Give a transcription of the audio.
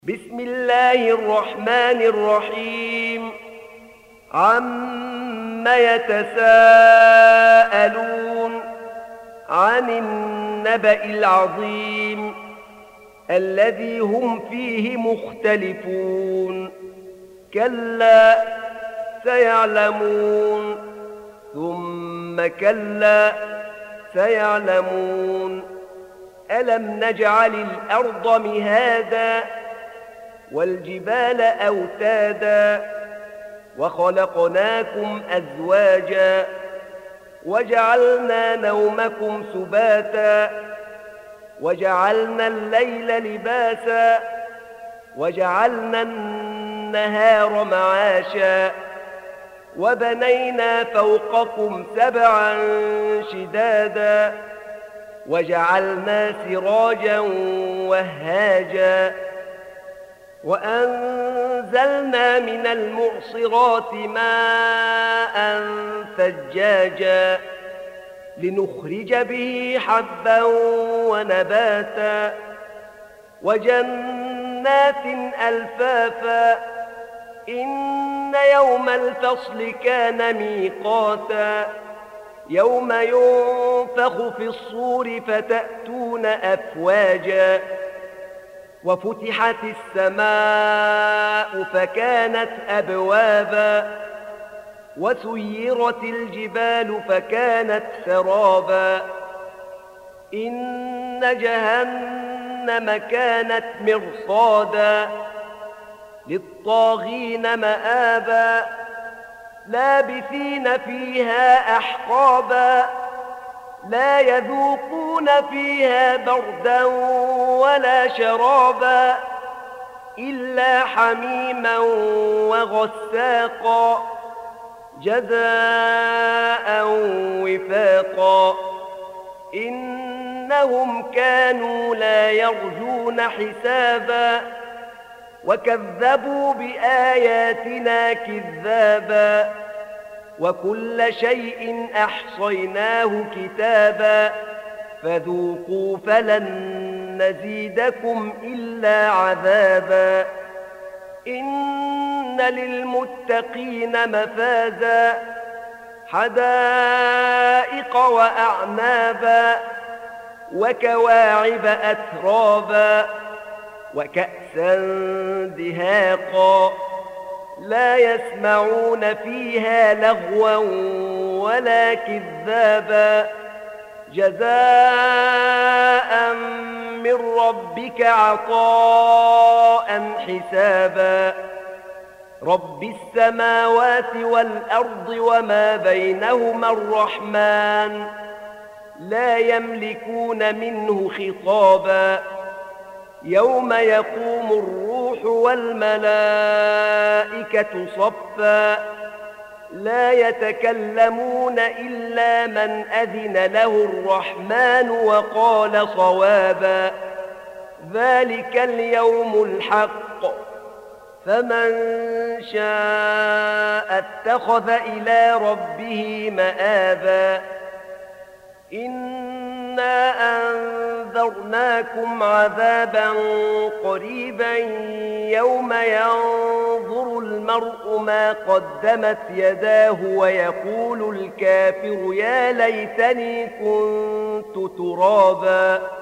بسم الله الرحمن الرحيم. عم يتساءلون عن النبأ العظيم الذي هم فيه مختلفون. كلا سيعلمون ثم كلا سيعلمون. ألم نجعل الأرض مهادا والجبال أوتادا وخلقناكم أزواجا وجعلنا نومكم سباتا وجعلنا الليل لباسا وجعلنا النهار معاشا وبنينا فوقكم سبعا شدادا وجعلنا سراجا وهاجا وأنزلنا من المعصرات ماء ثجاجا لنخرج به حبا ونباتا وجنات ألفافا. إن يوم الفصل كان ميقاتا يوم ينفخ في الصور فتأتون أفواجا وفتحت السماء فكانت أبوابا وسيرت الجبال فكانت سرابا. إن جهنم كانت مرصادا للطاغين مآبا لابثين فيها أحقابا لا يذوقون فيها بردا ولا شرابا إلا حميما وغساقا جزاء وفاقا. إنهم كانوا لا يرجون حسابا وكذبوا بآياتنا كذابا وكل شيء أحصيناه كتابا فذوقوا فلن نزيدكم إلا عذابا. إن للمتقين مفازا حدائق وأعنابا وكواعب أترابا وكأسا دهاقا لا يسمعون فيها لغوا ولا كذابا جزاء من ربك عطاء حسابا. رب السماوات والأرض وما بينهما الرحمن لا يملكون منه خطابا. يوم يقوم الروح والملائكة صفا لا يتكلمون إلا من أذن له الرحمن وقال صوابا. ذلك اليوم الحق فمن شاء اتخذ إلى ربه مآبا. إنا أنذرناكم عذابا قريبا يوم ينظر المرء ما قدمت يداه ويقول الكافر يا ليتني كنت ترابا.